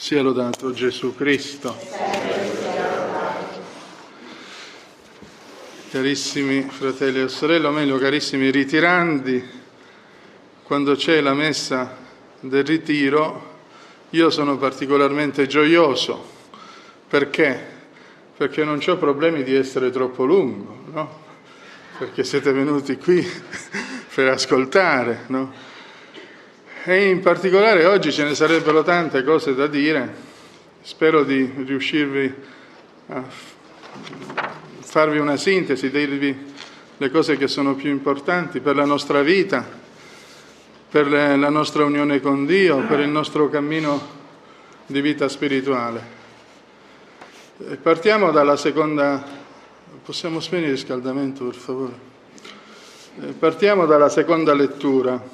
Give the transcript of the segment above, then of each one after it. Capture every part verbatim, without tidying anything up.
Sia lodato Gesù Cristo. Carissimi fratelli e sorelle, o meglio carissimi ritirandi, quando c'è la messa del ritiro io sono particolarmente gioioso. Perché? Perché non ho problemi di essere troppo lungo, no? Perché siete venuti qui per ascoltare, no? E in particolare oggi ce ne sarebbero tante cose da dire. Spero di riuscirvi a farvi una sintesi, dirvi le cose che sono più importanti per la nostra vita, per la nostra unione con Dio, per il nostro cammino di vita spirituale. E partiamo dalla seconda... Possiamo spegnere il riscaldamento, per favore? E partiamo dalla seconda lettura.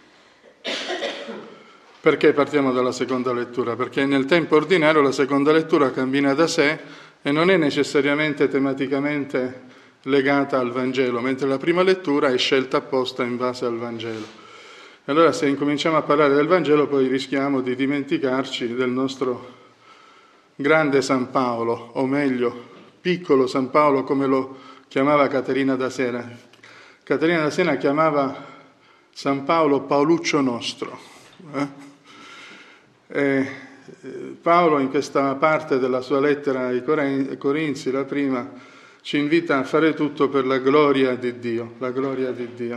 Perché partiamo dalla seconda lettura? Perché nel tempo ordinario la seconda lettura cammina da sé e non è necessariamente tematicamente legata al Vangelo, mentre la prima lettura è scelta apposta in base al Vangelo. Allora se incominciamo a parlare del Vangelo poi rischiamo di dimenticarci del nostro grande San Paolo, o meglio, piccolo San Paolo come lo chiamava Caterina da Siena. Caterina da Siena chiamava San Paolo Paoluccio nostro. Eh? E Paolo in questa parte della sua lettera ai Corinzi, la prima, ci invita a fare tutto per la gloria di Dio, la gloria di Dio.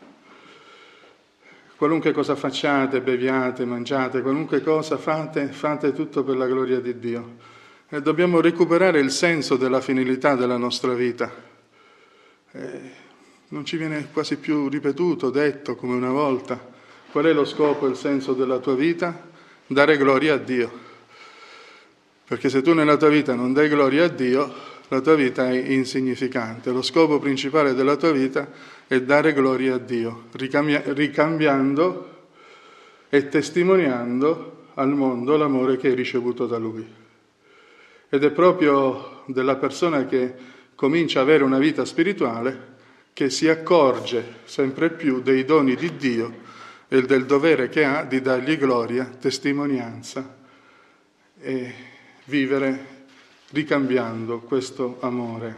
Qualunque cosa facciate, beviate, mangiate, qualunque cosa fate, fate tutto per la gloria di Dio. E dobbiamo recuperare il senso della finalità della nostra vita. E non ci viene quasi più ripetuto, detto come una volta. Qual è lo scopo e il senso della tua vita? Dare gloria a Dio. Perché se tu nella tua vita non dai gloria a Dio, la tua vita è insignificante. Lo scopo principale della tua vita è dare gloria a Dio, ricambia- ricambiando e testimoniando al mondo l'amore che hai ricevuto da Lui. Ed è proprio della persona che comincia a avere una vita spirituale che si accorge sempre più dei doni di Dio e del dovere che ha di dargli gloria, testimonianza e vivere ricambiando questo amore.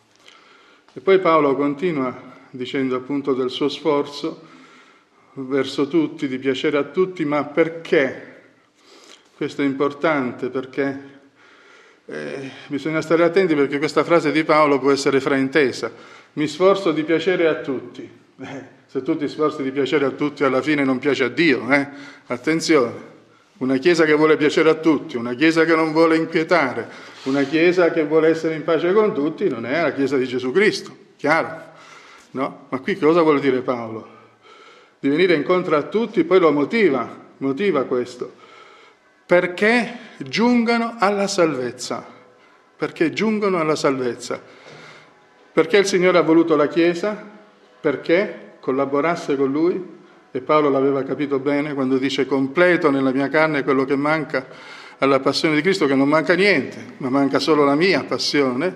E poi Paolo continua dicendo appunto del suo sforzo verso tutti, di piacere a tutti, ma perché? Questo è importante perché eh, bisogna stare attenti perché questa frase di Paolo può essere fraintesa. Mi sforzo di piacere a tutti. Eh, se tu ti sforzi di piacere a tutti, alla fine non piace a Dio. Eh? Attenzione, una Chiesa che vuole piacere a tutti, una Chiesa che non vuole inquietare, una Chiesa che vuole essere in pace con tutti, non è la Chiesa di Gesù Cristo, chiaro? No? Ma qui cosa vuol dire Paolo? Di venire incontro a tutti, poi lo motiva, motiva questo, perché giungano alla salvezza, perché giungono alla salvezza. Perché il Signore ha voluto la Chiesa? Perché collaborasse con Lui, e Paolo l'aveva capito bene quando dice completo nella mia carne quello che manca alla passione di Cristo, che non manca niente, ma manca solo la mia passione,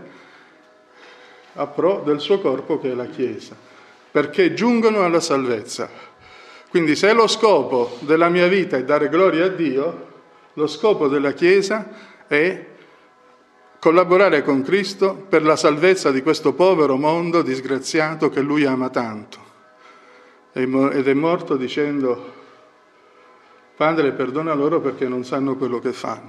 a pro del suo corpo che è la Chiesa, perché giungono alla salvezza. Quindi se lo scopo della mia vita è dare gloria a Dio, lo scopo della Chiesa è collaborare con Cristo per la salvezza di questo povero mondo disgraziato che Lui ama tanto. Ed è morto dicendo: Padre, perdona loro perché non sanno quello che fanno.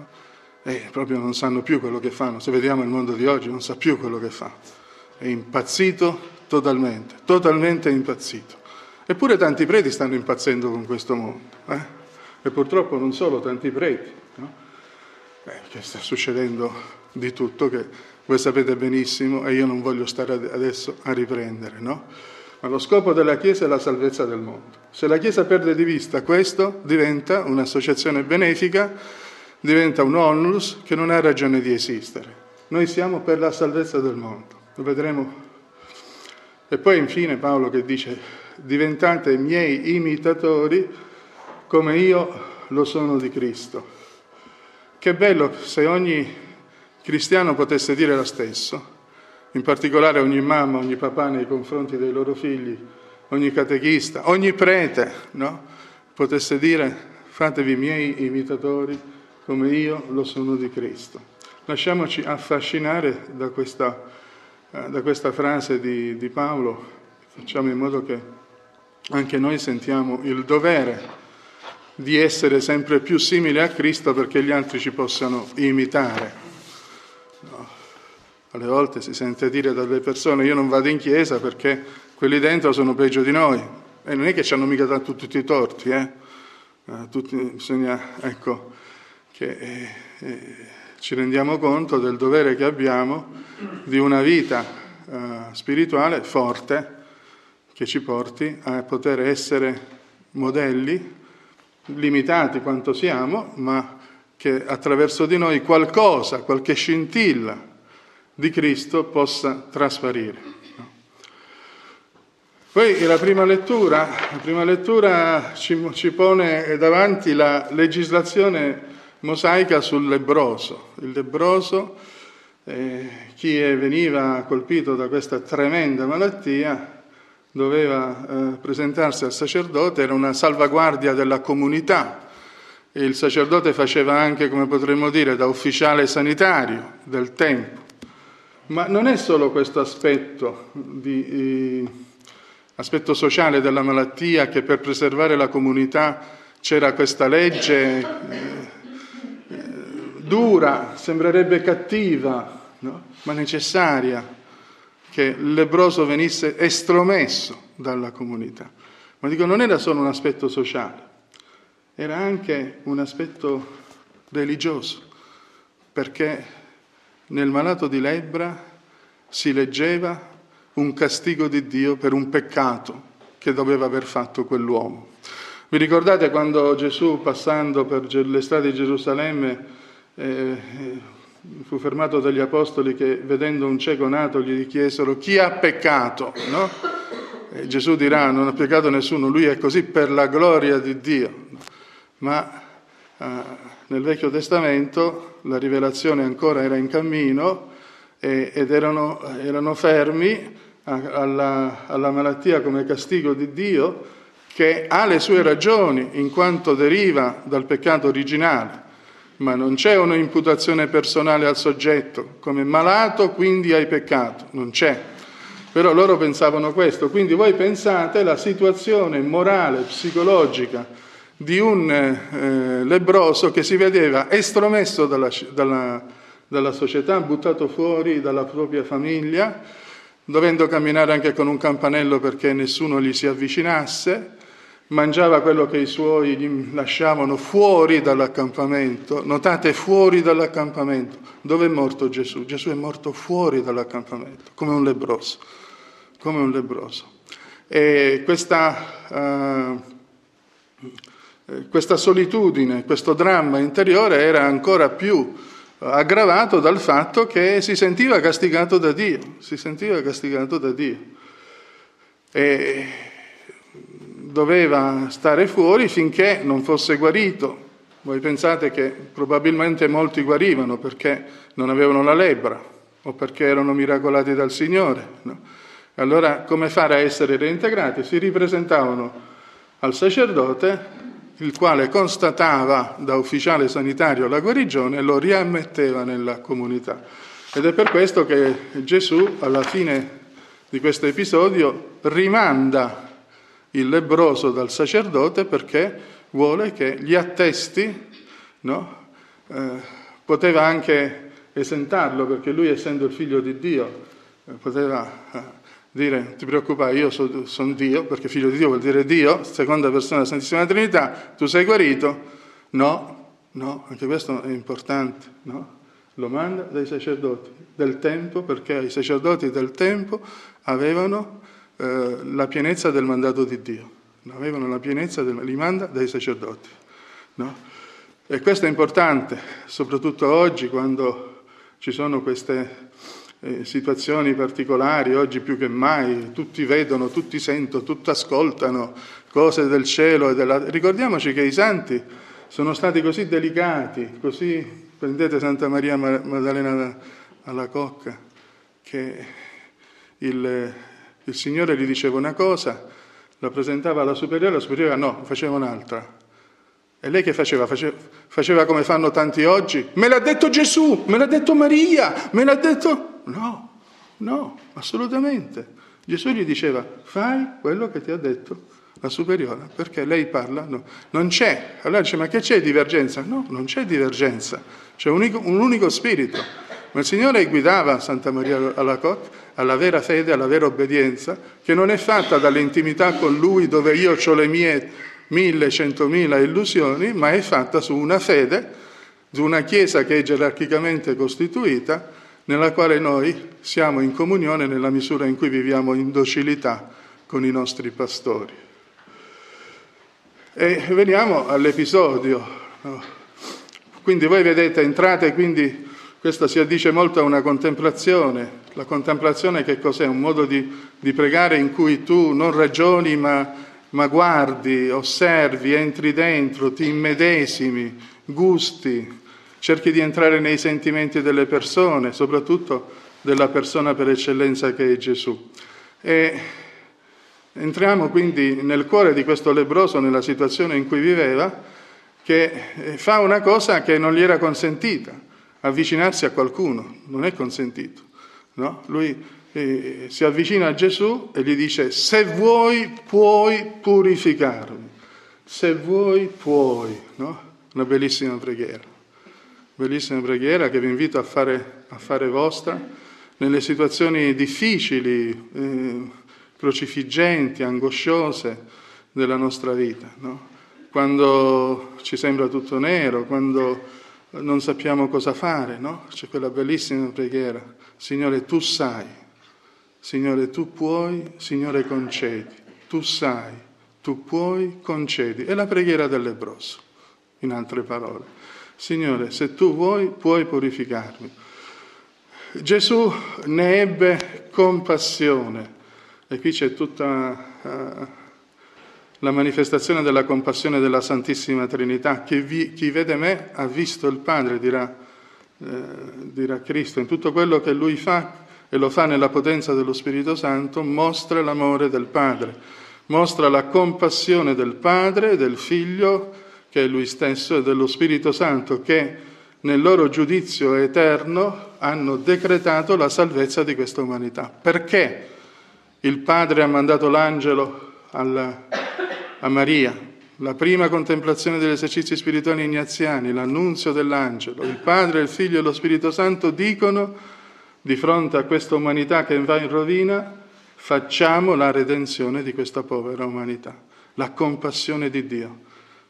E proprio non sanno più quello che fanno. Se vediamo il mondo di oggi non sa più quello che fa. È impazzito totalmente, totalmente impazzito. Eppure tanti preti stanno impazzendo con questo mondo. Eh? E purtroppo non solo tanti preti, no? Eh, che sta succedendo di tutto, che voi sapete benissimo e io non voglio stare adesso a riprendere, no? Ma lo scopo della Chiesa è la salvezza del mondo. Se la Chiesa perde di vista questo, diventa un'associazione benefica, diventa un onlus che non ha ragione di esistere. Noi siamo per la salvezza del mondo, lo vedremo. E poi infine Paolo che dice: diventate miei imitatori come io lo sono di Cristo. Che bello se ogni cristiano potesse dire lo stesso. In particolare ogni mamma, ogni papà nei confronti dei loro figli, ogni catechista, ogni prete, no? Potesse dire: fatevi miei imitatori come io lo sono di Cristo. Lasciamoci affascinare da questa, eh, da questa frase di, di Paolo, facciamo in modo che anche noi sentiamo il dovere di essere sempre più simili a Cristo perché gli altri ci possano imitare. No. Alle volte si sente dire dalle persone: io non vado in chiesa perché quelli dentro sono peggio di noi. E non è che ci hanno mica dato tutti i torti, eh? Eh, tutti, bisogna, ecco, che eh, eh, ci rendiamo conto del dovere che abbiamo di una vita eh, spirituale forte che ci porti a poter essere modelli, limitati quanto siamo, ma che attraverso di noi qualcosa, qualche scintilla di Cristo possa trasparire. Poi la prima lettura, la prima lettura ci, ci pone davanti la legislazione mosaica sul lebbroso. Il lebbroso, eh, chi veniva colpito da questa tremenda malattia, doveva eh, presentarsi al sacerdote, era una salvaguardia della comunità. E il sacerdote faceva anche, come potremmo dire, da ufficiale sanitario del tempo. Ma non è solo questo aspetto, di, eh, aspetto sociale della malattia, che per preservare la comunità c'era questa legge eh, eh, dura, sembrerebbe cattiva, no? Ma necessaria, che il lebbroso venisse estromesso dalla comunità. Ma dico, non era solo un aspetto sociale, era anche un aspetto religioso, perché nel malato di lebbra si leggeva un castigo di Dio per un peccato che doveva aver fatto quell'uomo. Vi ricordate quando Gesù, passando per le strade di Gerusalemme, eh, fu fermato dagli apostoli che, vedendo un cieco nato, gli chiesero: chi ha peccato? No? E Gesù dirà: non ha peccato nessuno, lui è così per la gloria di Dio. Ma eh, nel Vecchio Testamento la rivelazione ancora era in cammino e, ed erano, erano fermi a, alla, alla malattia come castigo di Dio, che ha le sue ragioni in quanto deriva dal peccato originale. Ma non c'è un'imputazione personale al soggetto, come malato quindi hai peccato, non c'è. Però loro pensavano questo, quindi voi pensate la situazione morale, psicologica di un eh, lebbroso che si vedeva estromesso dalla, dalla, dalla società, buttato fuori dalla propria famiglia, dovendo camminare anche con un campanello perché nessuno gli si avvicinasse, mangiava quello che i suoi gli lasciavano fuori dall'accampamento. Notate, fuori dall'accampamento. Dove è morto Gesù? Gesù è morto fuori dall'accampamento, come un lebbroso, come un lebbroso. E questa, uh, questa solitudine, questo dramma interiore era ancora più aggravato dal fatto che si sentiva castigato da Dio, si sentiva castigato da Dio. E doveva stare fuori finché non fosse guarito. Voi pensate che probabilmente molti guarivano perché non avevano la lebbra o perché erano miracolati dal Signore, no? Allora come fare a essere reintegrati? Si ripresentavano al sacerdote, il quale constatava da ufficiale sanitario la guarigione e lo riammetteva nella comunità. Ed è per questo che Gesù, alla fine di questo episodio, rimanda il lebbroso dal sacerdote perché vuole che gli attesti, no? eh, poteva anche esentarlo, perché lui, essendo il figlio di Dio, eh, poteva eh, dire: non ti preoccupare, io sono son Dio, perché figlio di Dio vuol dire Dio, seconda persona della Santissima Trinità, tu sei guarito. No, no, anche questo è importante, no? Lo manda dai sacerdoti del tempo, perché i sacerdoti del tempo avevano eh, la pienezza del mandato di Dio, avevano la pienezza, del, li manda dai sacerdoti, no? E questo è importante, soprattutto oggi, quando ci sono queste eh, situazioni particolari, oggi più che mai, tutti vedono, tutti sentono, tutti ascoltano cose del cielo e della... Ricordiamoci che i santi sono stati così delicati, così... Prendete Santa Maria Maddalena alla Cocca, che il, il Signore gli diceva una cosa, la presentava alla superiore, la superiore no, faceva un'altra. E lei che faceva? Faceva, Faceva come fanno tanti oggi. Me l'ha detto Gesù, me l'ha detto Maria, me l'ha detto... No, no, assolutamente. Gesù gli diceva, fai quello che ti ha detto la superiora, perché lei parla, no, non c'è. Allora dice, ma che c'è divergenza? No, non c'è divergenza, c'è un unico, un unico spirito. Ma il Signore guidava Santa Maria Alacoque alla vera fede, alla vera obbedienza, che non è fatta dall'intimità con Lui, dove io ho le mie mille, centomila illusioni, ma è fatta su una fede, su una Chiesa che è gerarchicamente costituita, nella quale noi siamo in comunione nella misura in cui viviamo in docilità con i nostri pastori. E veniamo all'episodio. Quindi voi vedete, entrate, quindi questo si addice molto a una contemplazione. La contemplazione che cos'è? Un modo di, di pregare in cui tu non ragioni ma, ma guardi, osservi, entri dentro, ti immedesimi, gusti, cerchi di entrare nei sentimenti delle persone, soprattutto della persona per eccellenza che è Gesù. E entriamo quindi nel cuore di questo lebbroso, nella situazione in cui viveva, che fa una cosa che non gli era consentita, avvicinarsi a qualcuno, non è consentito. No? Lui eh, si avvicina a Gesù e gli dice, se vuoi puoi purificarmi, se vuoi puoi. No? Una bellissima preghiera, bellissima preghiera che vi invito a fare, a fare vostra nelle situazioni difficili, eh, crocifiggenti, angosciose della nostra vita, no? Quando ci sembra tutto nero, quando non sappiamo cosa fare, no? C'è quella bellissima preghiera, Signore tu sai, Signore tu puoi, Signore concedi, tu sai, tu puoi, concedi. È la preghiera del lebbroso, in altre parole. Signore, se tu vuoi, puoi purificarmi. Gesù ne ebbe compassione. E qui c'è tutta uh, la manifestazione della compassione della Santissima Trinità. Chi, vi, chi vede me ha visto il Padre, dirà, eh, dirà Cristo. In tutto quello che Lui fa, e lo fa nella potenza dello Spirito Santo, mostra l'amore del Padre, mostra la compassione del Padre, del Figlio, che è Lui stesso, e dello Spirito Santo, che nel loro giudizio eterno hanno decretato la salvezza di questa umanità. Perché il Padre ha mandato l'angelo alla, a Maria, la prima contemplazione degli esercizi spirituali ignaziani, l'annunzio dell'angelo. Il Padre, il Figlio e lo Spirito Santo dicono, di fronte a questa umanità che va in rovina, facciamo la redenzione di questa povera umanità. La compassione di Dio,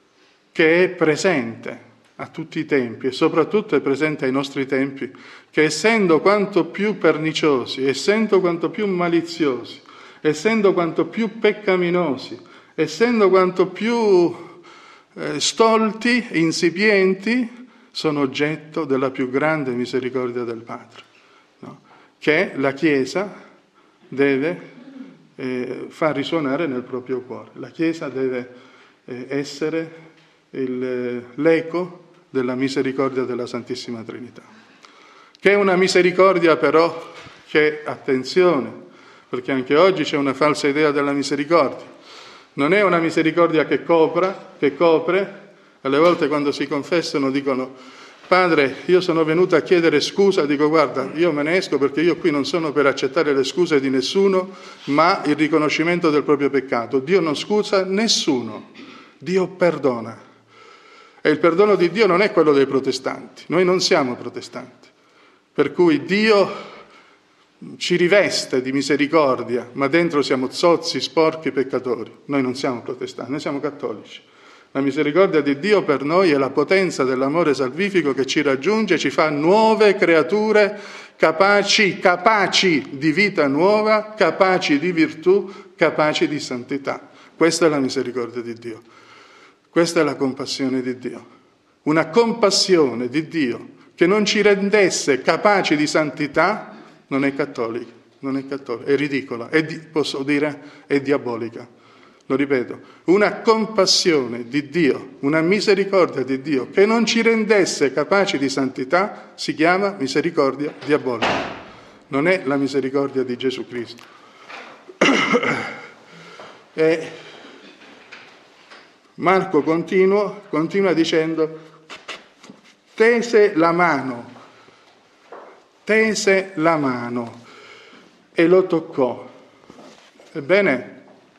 che è presente a tutti i tempi e soprattutto è presente ai nostri tempi, che essendo quanto più perniciosi, essendo quanto più maliziosi, essendo quanto più peccaminosi, essendo quanto più eh, stolti, insipienti, sono oggetto della più grande misericordia del Padre, no? Che la Chiesa deve eh, far risuonare nel proprio cuore. La Chiesa deve eh, essere il, l'eco della misericordia della Santissima Trinità, che è una misericordia però che, attenzione, perché anche oggi c'è una falsa idea della misericordia, non è una misericordia che copra, che copre, alle volte quando si confessano dicono, Padre, io sono venuto a chiedere scusa, dico guarda, io me ne esco perché io qui non sono per accettare le scuse di nessuno, ma il riconoscimento del proprio peccato. Dio non scusa nessuno, Dio perdona. E il perdono di Dio non è quello dei protestanti, noi non siamo protestanti, per cui Dio ci riveste di misericordia, ma dentro siamo zozzi, sporchi, peccatori. Noi non siamo protestanti, noi siamo cattolici. La misericordia di Dio per noi è la potenza dell'amore salvifico che ci raggiunge, ci fa nuove creature capaci, capaci di vita nuova, capaci di virtù, capaci di santità. Questa è la misericordia di Dio. Questa è la compassione di Dio, una compassione di Dio che non ci rendesse capaci di santità non è cattolica, non è cattolica, è ridicola, è di, posso dire, è diabolica. Lo ripeto, una compassione di Dio, una misericordia di Dio che non ci rendesse capaci di santità si chiama misericordia diabolica, non è la misericordia di Gesù Cristo. E Marco continua, continua dicendo, tese la mano, tese la mano e lo toccò. Ebbene,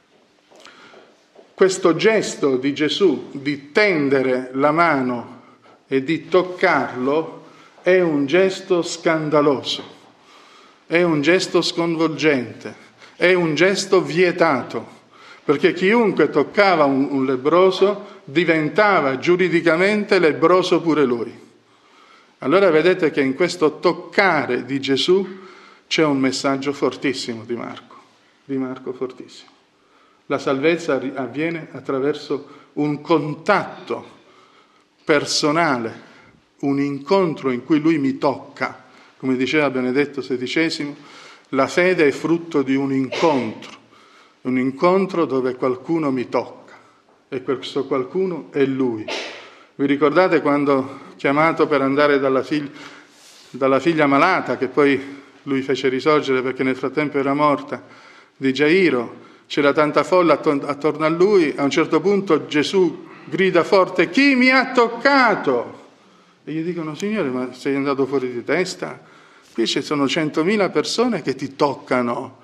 questo gesto di Gesù di tendere la mano e di toccarlo è un gesto scandaloso, è un gesto sconvolgente, è un gesto vietato, perché chiunque toccava un, un lebbroso diventava giuridicamente lebbroso pure lui. Allora vedete che in questo toccare di Gesù c'è un messaggio fortissimo di Marco, di Marco fortissimo. La salvezza avviene attraverso un contatto personale, un incontro in cui lui mi tocca. Come diceva Benedetto sedicesimo, la fede è frutto di un incontro, un incontro dove qualcuno mi tocca e questo qualcuno è lui. Vi ricordate quando chiamato per andare dalla figlia, dalla figlia malata, che poi lui fece risorgere perché nel frattempo era morta, di Gairo? C'era tanta folla attorno a lui, a un certo punto Gesù grida forte: chi mi ha toccato? E gli dicono: Signore, ma sei andato fuori di testa? Qui ci sono centomila persone che ti toccano.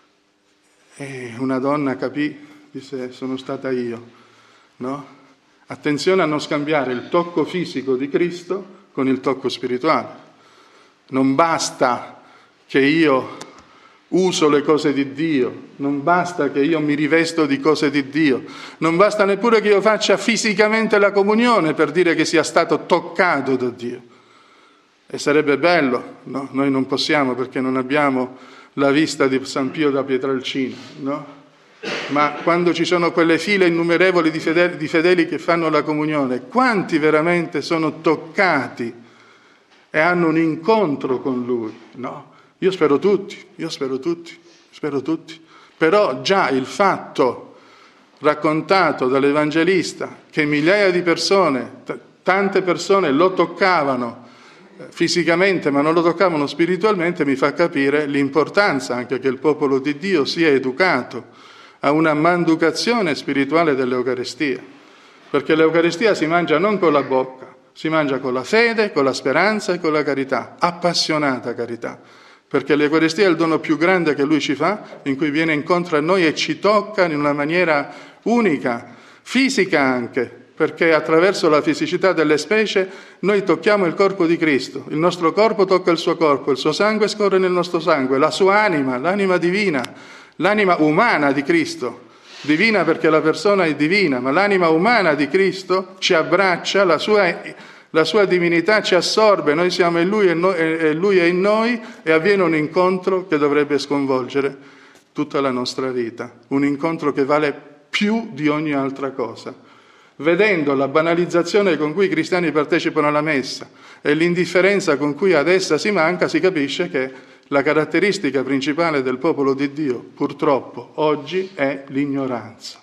E una donna capì, disse: sono stata io, no? Attenzione a non scambiare il tocco fisico di Cristo con il tocco spirituale. Non basta che io uso le cose di Dio, non basta che io mi rivesto di cose di Dio, non basta neppure che io faccia fisicamente la comunione per dire che sia stato toccato da Dio. E sarebbe bello, no? Noi non possiamo perché non abbiamo la vista di San Pio da Pietrelcina, no? Ma quando ci sono quelle file innumerevoli di fedeli, di fedeli che fanno la comunione, quanti veramente sono toccati e hanno un incontro con Lui, no? Io spero tutti, io spero tutti, spero tutti. Però già il fatto raccontato dall'Evangelista che migliaia di persone, t- tante persone lo toccavano eh, fisicamente ma non lo toccavano spiritualmente, mi fa capire l'importanza anche che il popolo di Dio sia educato a una manducazione spirituale dell'Eucaristia. Perché l'Eucaristia si mangia non con la bocca, si mangia con la fede, con la speranza e con la carità, appassionata carità. Perché l'Eucaristia è il dono più grande che Lui ci fa, in cui viene incontro a noi e ci tocca in una maniera unica, fisica anche, perché attraverso la fisicità delle specie noi tocchiamo il corpo di Cristo, il nostro corpo tocca il suo corpo, il suo sangue scorre nel nostro sangue, la sua anima, l'anima divina, l'anima umana di Cristo, divina perché la persona è divina, ma l'anima umana di Cristo ci abbraccia, la sua La sua divinità ci assorbe, noi siamo in Lui e, noi, e Lui è in noi e avviene un incontro che dovrebbe sconvolgere tutta la nostra vita, un incontro che vale più di ogni altra cosa. Vedendo la banalizzazione con cui i cristiani partecipano alla messa e l'indifferenza con cui ad essa si manca, si capisce che la caratteristica principale del popolo di Dio, purtroppo, oggi è l'ignoranza.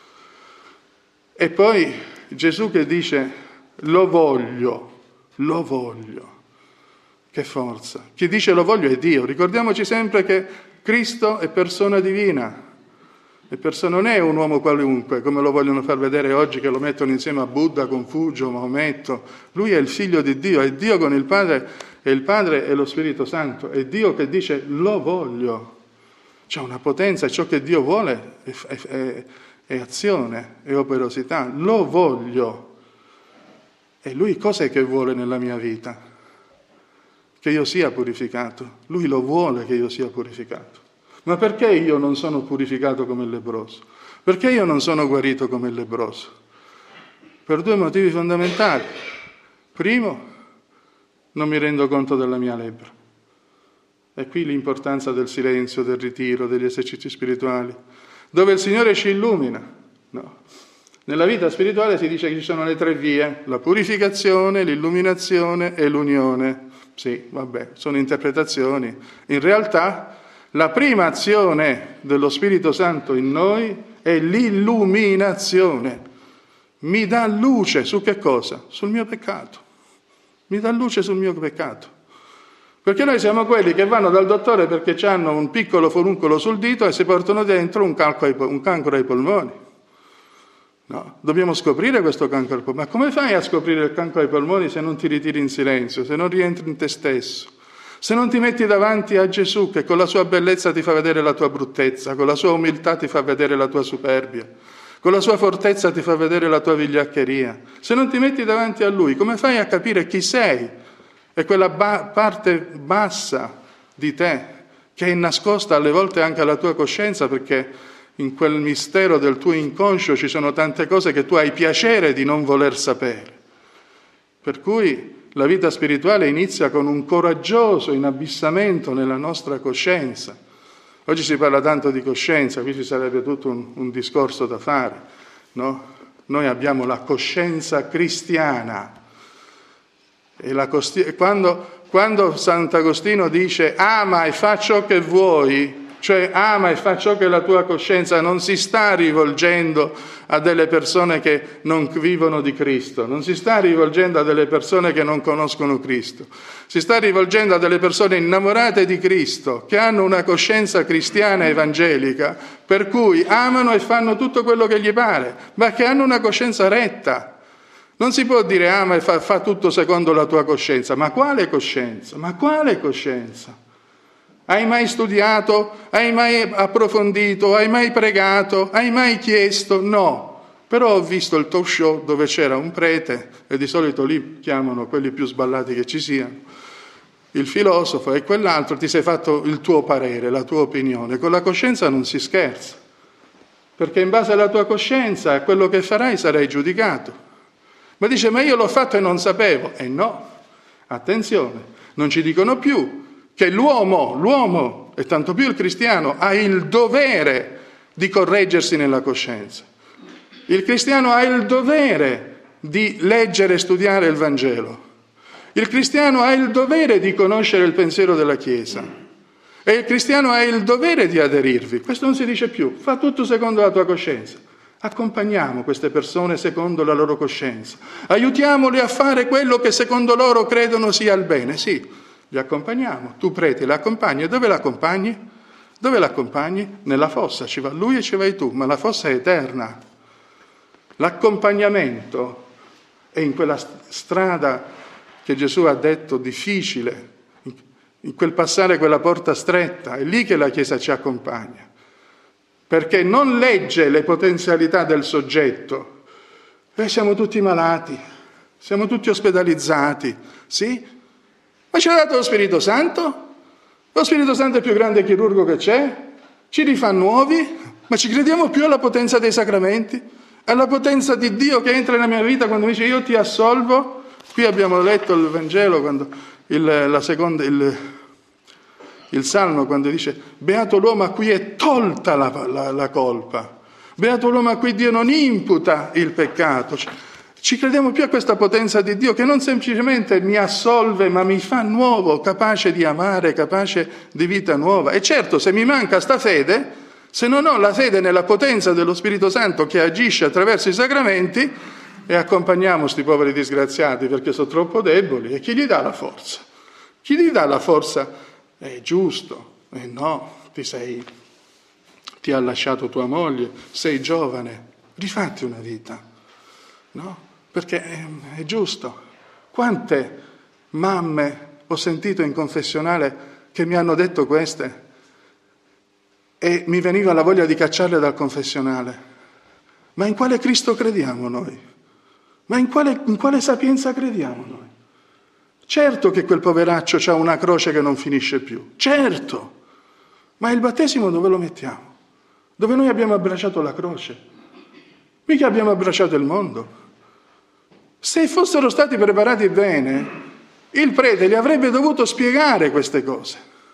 E poi Gesù che dice: lo voglio, lo voglio. Che forza. Chi dice lo voglio è Dio. Ricordiamoci sempre che Cristo è persona divina. E persona non è un uomo qualunque, come lo vogliono far vedere oggi, che lo mettono insieme a Buddha, Confucio, Maometto. Lui è il figlio di Dio, è Dio con il Padre, e il Padre è lo Spirito Santo. È Dio che dice lo voglio. C'è una potenza, e ciò che Dio vuole è, è, è, è azione, è operosità. Lo voglio. E Lui cos'è che vuole nella mia vita? Che io sia purificato. Lui lo vuole che io sia purificato. Ma perché io non sono purificato come il lebbroso? Perché io non sono guarito come il lebbroso? Per due motivi fondamentali. Primo, non mi rendo conto della mia lebbra. E qui l'importanza del silenzio, del ritiro, degli esercizi spirituali, dove il Signore ci illumina, no? Nella vita spirituale si dice che ci sono le tre vie: la purificazione, l'illuminazione e l'unione. Sì, vabbè, sono interpretazioni. In realtà la prima azione dello Spirito Santo in noi è l'illuminazione. Mi dà luce su che cosa? Sul mio peccato. Mi dà luce sul mio peccato. Perché noi siamo quelli che vanno dal dottore perché hanno un piccolo foruncolo sul dito e si portano dentro un, calco ai, un cancro ai polmoni. No? Dobbiamo scoprire questo cancro ai polmoni. Ma come fai a scoprire il cancro ai polmoni se non ti ritiri in silenzio, se non rientri in te stesso, se non ti metti davanti a Gesù che con la sua bellezza ti fa vedere la tua bruttezza, con la sua umiltà ti fa vedere la tua superbia, con la sua fortezza ti fa vedere la tua vigliaccheria? Se non ti metti davanti a Lui, come fai a capire chi sei? E quella ba- parte bassa di te che è nascosta alle volte anche alla tua coscienza, perché in quel mistero del tuo inconscio ci sono tante cose che tu hai piacere di non voler sapere. Per cui la vita spirituale inizia con un coraggioso inabissamento nella nostra coscienza. Oggi si parla tanto di coscienza, qui ci sarebbe tutto un, un discorso da fare, no? Noi abbiamo la coscienza cristiana. E la costi- quando, quando Sant'Agostino dice ama e fa ciò che vuoi, cioè ama e fa ciò che la tua coscienza, non si sta rivolgendo a delle persone che non vivono di Cristo, non si sta rivolgendo a delle persone che non conoscono Cristo, si sta rivolgendo a delle persone innamorate di Cristo, che hanno una coscienza cristiana evangelica, per cui amano e fanno tutto quello che gli pare, ma che hanno una coscienza retta. Non si può dire ama e fa, fa tutto secondo la tua coscienza. Ma quale coscienza? Ma quale coscienza? Hai mai studiato? Hai mai approfondito? Hai mai pregato? Hai mai chiesto? No. Però ho visto il talk show dove c'era un prete, e di solito lì chiamano quelli più sballati che ci siano, il filosofo, e quell'altro, ti sei fatto il tuo parere, la tua opinione. Con la coscienza non si scherza, perché in base alla tua coscienza a quello che farai sarai giudicato. Ma dice, ma io l'ho fatto e non sapevo. E no, attenzione, non ci dicono più che l'uomo, l'uomo, e tanto più il cristiano, ha il dovere di correggersi nella coscienza. Il cristiano ha il dovere di leggere e studiare il Vangelo. Il cristiano ha il dovere di conoscere il pensiero della Chiesa. E il cristiano ha il dovere di aderirvi. Questo non si dice più. Fa tutto secondo la tua coscienza. Accompagniamo queste persone secondo la loro coscienza. Aiutiamoli a fare quello che secondo loro credono sia il bene. Sì. Li accompagniamo, tu prete l'accompagni. E dove l'accompagni? Dove l'accompagni? Nella fossa, ci va lui e ci vai tu, ma la fossa è eterna. L'accompagnamento è in quella strada che Gesù ha detto difficile, in quel passare quella porta stretta, è lì che la Chiesa ci accompagna, perché non legge le potenzialità del soggetto. Noi siamo tutti malati, siamo tutti ospedalizzati, sì? Ma ci ha dato lo Spirito Santo? Lo Spirito Santo è il più grande chirurgo che c'è? Ci rifà nuovi? Ma ci crediamo più alla potenza dei sacramenti? Alla potenza di Dio che entra nella mia vita quando mi dice io ti assolvo? Qui abbiamo letto il Vangelo, quando il, la seconda, il, il Salmo, quando dice beato l'uomo a cui è tolta la, la, la colpa, beato l'uomo a cui Dio non imputa il peccato. Ci crediamo più a questa potenza di Dio che non semplicemente mi assolve, ma mi fa nuovo, capace di amare, capace di vita nuova. E certo, se mi manca sta fede, se non ho la fede nella potenza dello Spirito Santo che agisce attraverso i sacramenti, e accompagniamo sti poveri disgraziati perché sono troppo deboli, e chi gli dà la forza? Chi gli dà la forza? È giusto, e eh no, ti sei, ti ha lasciato tua moglie, sei giovane, rifatti una vita, no? Perché è, è giusto. Quante mamme ho sentito in confessionale che mi hanno detto queste e mi veniva la voglia di cacciarle dal confessionale. Ma in quale Cristo crediamo noi? Ma in quale, in quale sapienza crediamo noi? Certo che quel poveraccio ha una croce che non finisce più, certo, ma il battesimo dove lo mettiamo? Dove noi abbiamo abbracciato la croce, mica abbiamo abbracciato il mondo. Se fossero stati preparati bene, il prete gli avrebbe dovuto spiegare queste cose,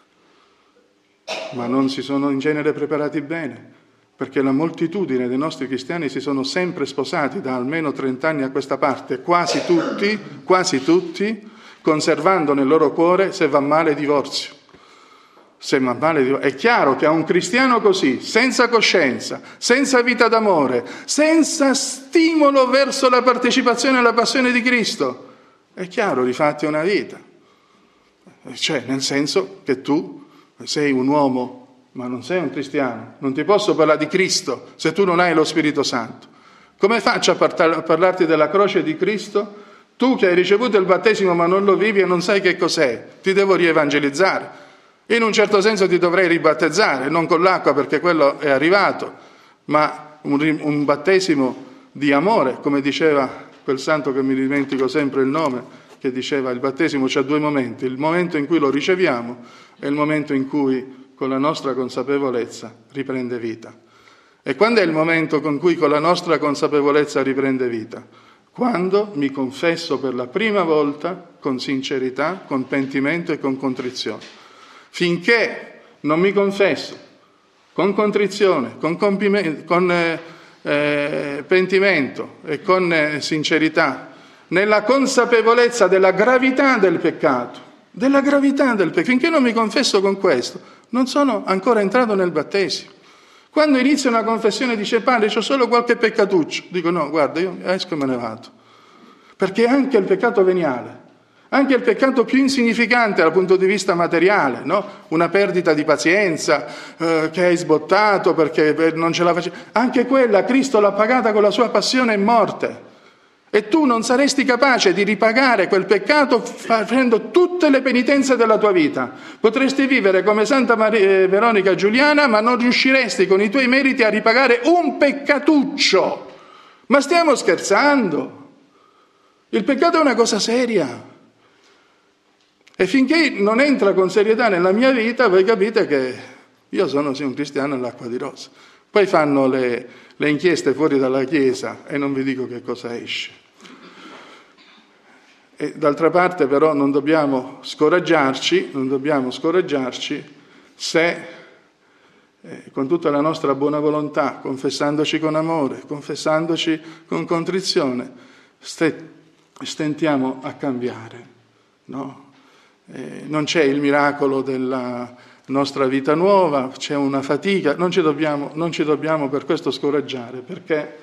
ma non si sono in genere preparati bene, perché la moltitudine dei nostri cristiani si sono sempre sposati da almeno trent'anni a questa parte, quasi tutti, quasi tutti, conservando nel loro cuore, se va male, divorzio. Se va male, divorzio. È chiaro che a un cristiano così, senza coscienza, senza vita d'amore, senza stimolo verso la partecipazione alla passione di Cristo, è chiaro, rifatti una vita. Cioè, nel senso che tu sei un uomo, ma non sei un cristiano. Non ti posso parlare di Cristo se tu non hai lo Spirito Santo. Come faccio a parlarti della croce di Cristo? Tu che hai ricevuto il battesimo ma non lo vivi e non sai che cos'è, ti devo rievangelizzare. In un certo senso ti dovrei ribattezzare, non con l'acqua perché quello è arrivato, ma un, un battesimo di amore, come diceva quel santo che mi dimentico sempre il nome, che diceva il battesimo c'ha due momenti, il momento in cui lo riceviamo e il momento in cui con la nostra consapevolezza riprende vita. E quando è il momento con cui con la nostra consapevolezza riprende vita? Quando mi confesso per la prima volta con sincerità, con pentimento e con contrizione. Finché non mi confesso con contrizione, con, con eh, eh, pentimento e con eh, sincerità, nella consapevolezza della gravità del peccato, della gravità del peccato, finché non mi confesso con questo, non sono ancora entrato nel battesimo. Quando inizia una confessione e dice padre c'ho solo qualche peccatuccio, dico no, guarda, io esco e me ne vado. Perché anche il peccato veniale, anche il peccato più insignificante dal punto di vista materiale, no? Una perdita di pazienza, eh, che hai sbottato perché non ce la facevi, anche quella Cristo l'ha pagata con la sua passione e morte. E tu non saresti capace di ripagare quel peccato facendo tutte le penitenze della tua vita. Potresti vivere come Santa Maria, Veronica Giuliana, ma non riusciresti con i tuoi meriti a ripagare un peccatuccio. Ma stiamo scherzando? Il peccato è una cosa seria. E finché non entra con serietà nella mia vita, voi capite che io sono sì un cristiano all'acqua di rosa. Poi fanno le, le inchieste fuori dalla Chiesa e non vi dico che cosa esce. E d'altra parte però non dobbiamo scoraggiarci, non dobbiamo scoraggiarci se eh, con tutta la nostra buona volontà, confessandoci con amore, confessandoci con contrizione, st- stentiamo a cambiare, no? Eh, non c'è il miracolo della nostra vita nuova, c'è una fatica, non ci dobbiamo, non ci dobbiamo per questo scoraggiare, perché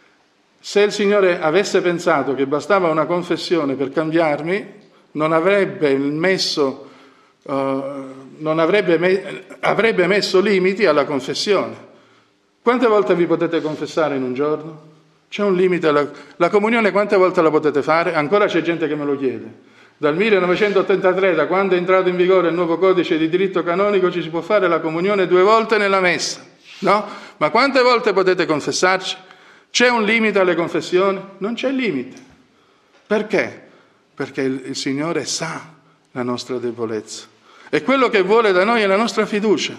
se il Signore avesse pensato che bastava una confessione per cambiarmi, non avrebbe messo, uh, non avrebbe, me- avrebbe messo limiti alla confessione. Quante volte vi potete confessare in un giorno? C'è un limite alla... La comunione quante volte la potete fare? Ancora c'è gente che me lo chiede. Dal millenovecentottantatré, da quando è entrato in vigore il nuovo codice di diritto canonico, ci si può fare la comunione due volte nella messa, no? Ma quante volte potete confessarci? C'è un limite alle confessioni? Non c'è limite. Perché? Perché il, il Signore sa la nostra debolezza. E quello che vuole da noi è la nostra fiducia.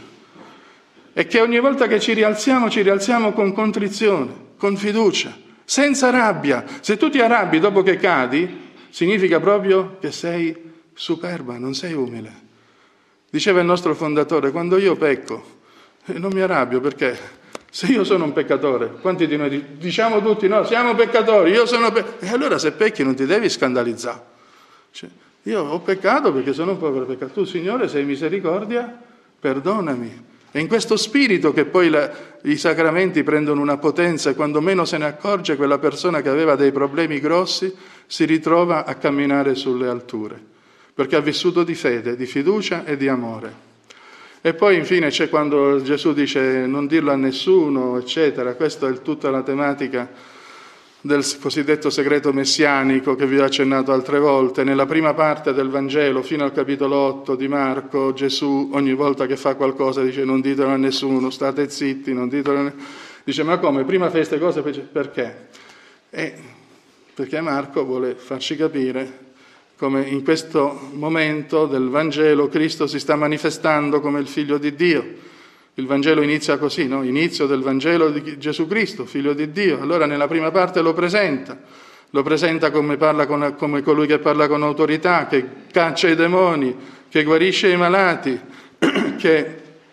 E che ogni volta che ci rialziamo, ci rialziamo con contrizione, con fiducia, senza rabbia. Se tu ti arrabbi dopo che cadi, significa proprio che sei superba, non sei umile. Diceva il nostro fondatore, quando io pecco, non mi arrabbio perché... Se io sono un peccatore, quanti di noi diciamo tutti no, siamo peccatori, io sono peccatori, e allora se pecchi non ti devi scandalizzare. Cioè, io ho peccato perché sono un povero peccatore, tu Signore sei misericordia, perdonami. È in questo spirito che poi la, i sacramenti prendono una potenza e quando meno se ne accorge quella persona che aveva dei problemi grossi si ritrova a camminare sulle alture, perché ha vissuto di fede, di fiducia e di amore. E poi infine c'è quando Gesù dice non dirlo a nessuno, eccetera. Questa è tutta la tematica del cosiddetto segreto messianico che vi ho accennato altre volte. Nella prima parte del Vangelo, fino al capitolo otto di Marco, Gesù ogni volta che fa qualcosa dice non ditelo a nessuno, state zitti, non ditelo a nessuno. Dice ma come? Prima fa queste cose, perché? E perché Marco vuole farci capire come in questo momento del Vangelo Cristo si sta manifestando come il Figlio di Dio. Il Vangelo inizia così, no? Inizio del Vangelo di Gesù Cristo, Figlio di Dio. Allora nella prima parte lo presenta, lo presenta come, parla con, come colui che parla con autorità, che caccia i demoni, che guarisce i malati, che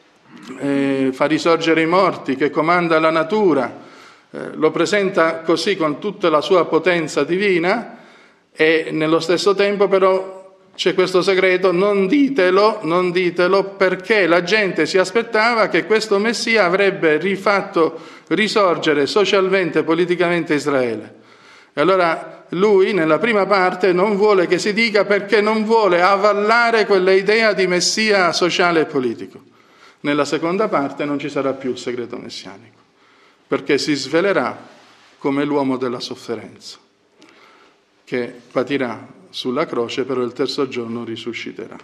eh, fa risorgere i morti, che comanda la natura. Eh, lo presenta così con tutta la sua potenza divina. E nello stesso tempo però c'è questo segreto, non ditelo, non ditelo, perché la gente si aspettava che questo Messia avrebbe rifatto risorgere socialmente e politicamente Israele. E allora lui nella prima parte non vuole che si dica perché non vuole avallare quella idea di Messia sociale e politico. Nella seconda parte non ci sarà più il segreto messianico, perché si svelerà come l'uomo della sofferenza, che patirà sulla croce, però il terzo giorno risusciterà.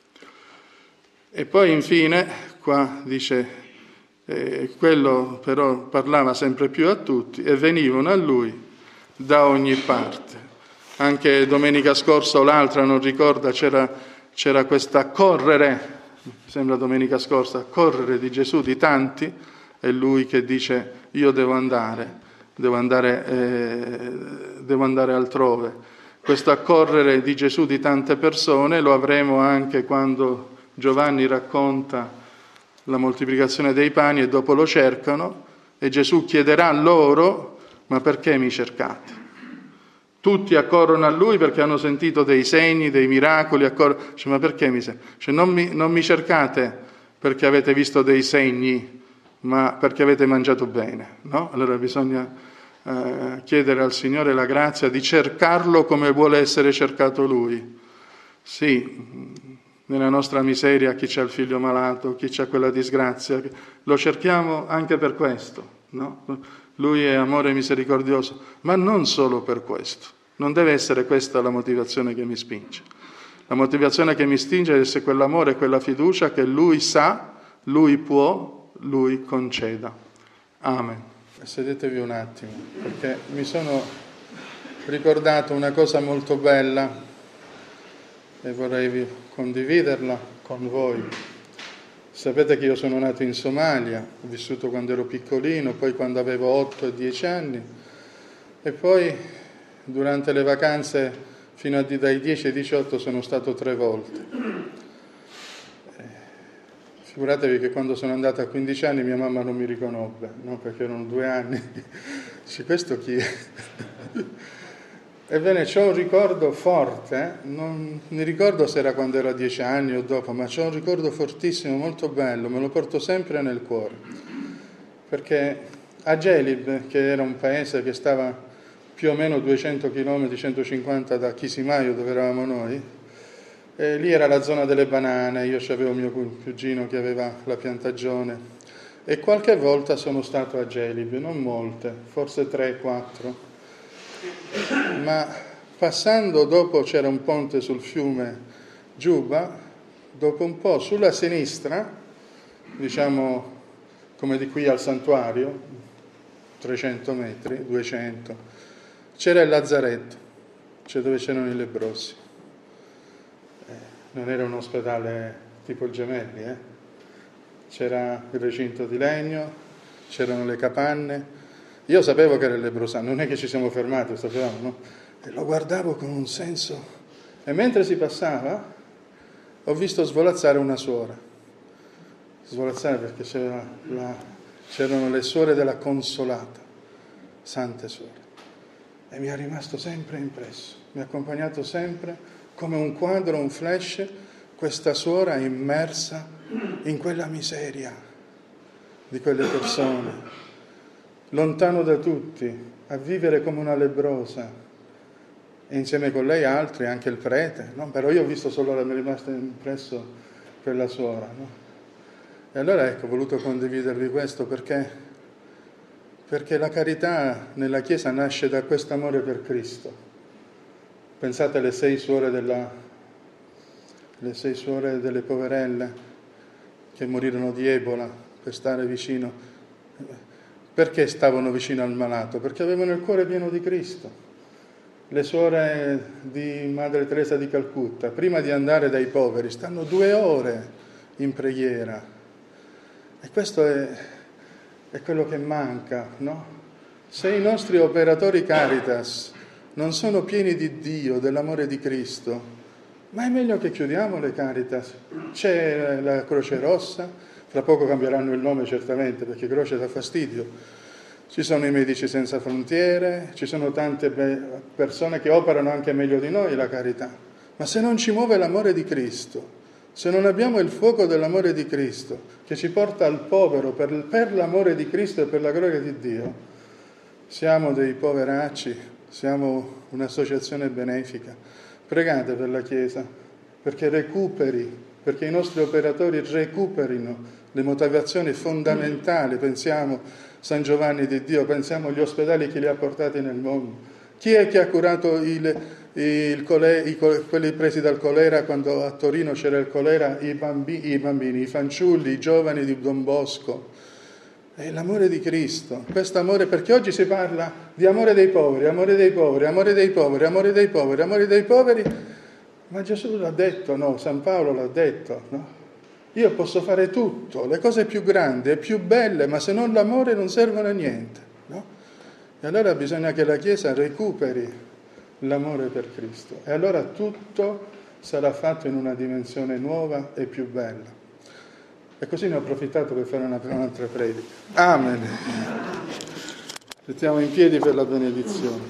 E poi infine, qua dice, eh, quello però parlava sempre più a tutti e venivano a lui da ogni parte. Anche domenica scorsa o l'altra, non ricorda, c'era, c'era questa correre, sembra domenica scorsa, correre di Gesù di tanti, e lui che dice io devo andare, devo andare, eh, devo andare altrove. Questo accorrere di Gesù di tante persone lo avremo anche quando Giovanni racconta la moltiplicazione dei pani e dopo lo cercano e Gesù chiederà loro: ma perché mi cercate? Tutti accorrono a lui perché hanno sentito dei segni, dei miracoli, accor- cioè, ma perché mi, cioè, non, mi, non mi cercate perché avete visto dei segni, ma perché avete mangiato bene, no? Allora bisogna eh, chiedere al Signore la grazia di cercarlo come vuole essere cercato Lui. Sì, nella nostra miseria chi c'ha il figlio malato, chi c'ha quella disgrazia, lo cerchiamo anche per questo, no? Lui è amore misericordioso, ma non solo per questo. Non deve essere questa la motivazione che mi spinge. La motivazione che mi spinge deve essere quell'amore, quella fiducia che Lui sa, Lui può, Lui conceda. Amen. Sedetevi un attimo, perché mi sono ricordato una cosa molto bella e vorrei condividerla con voi. Sapete che io sono nato in Somalia, ho vissuto quando ero piccolino, poi quando avevo otto e dieci anni e poi durante le vacanze fino a dai dieci ai diciotto sono stato tre volte. Figuratevi che quando sono andato a quindici anni mia mamma non mi riconobbe, no? Perché erano due anni. Dice, questo chi è? Ebbene, c'ho un ricordo forte, non mi ricordo se era quando ero a dieci anni o dopo, ma c'ho un ricordo fortissimo, molto bello, me lo porto sempre nel cuore. Perché a Gelib, che era un paese che stava più o meno duecento chilometri, centocinquanta da Chisimaio, dove eravamo noi, e lì era la zona delle banane, io avevo mio cugino che aveva la piantagione, e qualche volta sono stato a Gelib, non molte, forse tre, quattro. Ma passando dopo c'era un ponte sul fiume Giuba, dopo un po' sulla sinistra, diciamo come di qui al santuario, trecento metri, duecento, c'era il lazzaretto, cioè dove c'erano i lebbrosi. Eh, non era un ospedale tipo il Gemelli, eh? C'era il recinto di legno, c'erano le capanne. Io sapevo che era il lebrosano, non è che ci siamo fermati, sapevamo, no? E lo guardavo con un senso. E mentre si passava, ho visto svolazzare una suora. Svolazzare perché c'era la, c'erano le suore della Consolata, sante suore. E mi è rimasto sempre impresso, mi ha accompagnato sempre come un quadro, un flash, questa suora immersa in quella miseria di quelle persone. Lontano da tutti, a vivere come una lebbrosa, e insieme con lei altri, anche il prete, no? Però io ho visto solo, mi è rimasto impresso quella suora, no? E allora ecco, ho voluto condividervi questo perché, perché la carità nella Chiesa nasce da questo amore per Cristo. Pensate alle sei suore della, le sei suore delle poverelle che morirono di Ebola per stare vicino. Perché stavano vicino al malato? Perché avevano il cuore pieno di Cristo. Le suore di Madre Teresa di Calcutta, prima di andare dai poveri, stanno due ore in preghiera. E questo è, è quello che manca, no? Se i nostri operatori Caritas non sono pieni di Dio, dell'amore di Cristo, ma è meglio che chiudiamo le Caritas. C'è la Croce Rossa, tra poco cambieranno il nome certamente perché Croce dà fastidio. Ci sono i Medici Senza Frontiere, ci sono tante persone che operano anche meglio di noi la carità. Ma se non ci muove l'amore di Cristo, se non abbiamo il fuoco dell'amore di Cristo che ci porta al povero per, per l'amore di Cristo e per la gloria di Dio, siamo dei poveracci, siamo un'associazione benefica. Pregate per la Chiesa perché recuperi, perché i nostri operatori recuperino le motivazioni fondamentali, pensiamo San Giovanni di Dio, pensiamo agli ospedali che li ha portati nel mondo. Chi è che ha curato il, il cole, i, quelli presi dal colera quando a Torino c'era il colera? I bambini, i bambini, i fanciulli, i giovani di Don Bosco. È l'amore di Cristo, questo amore, perché oggi si parla di amore dei poveri, amore dei poveri, amore dei poveri, amore dei poveri, amore dei poveri, ma Gesù l'ha detto, no? San Paolo l'ha detto, no? Io posso fare tutto, le cose più grandi e più belle, ma se non l'amore non servono a niente, no? E allora bisogna che la Chiesa recuperi l'amore per Cristo, e allora tutto sarà fatto in una dimensione nuova e più bella. E così ne ho approfittato per fare una, un'altra predica. Amen. Mettiamo in piedi per la benedizione.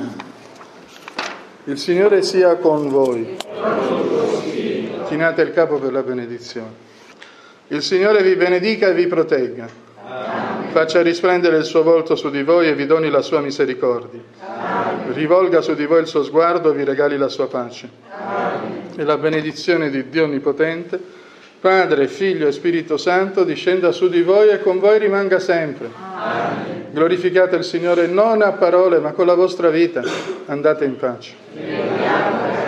Il Signore sia con voi. Chinate il capo per la benedizione. Il Signore vi benedica e vi protegga. Amen. Faccia risplendere il suo volto su di voi e vi doni la sua misericordia. Amen. Rivolga su di voi il suo sguardo e vi regali la sua pace. Amen. E la benedizione di Dio Onnipotente, Padre, Figlio e Spirito Santo, discenda su di voi e con voi rimanga sempre. Amen. Glorificate il Signore non a parole, ma con la vostra vita. Andate in pace.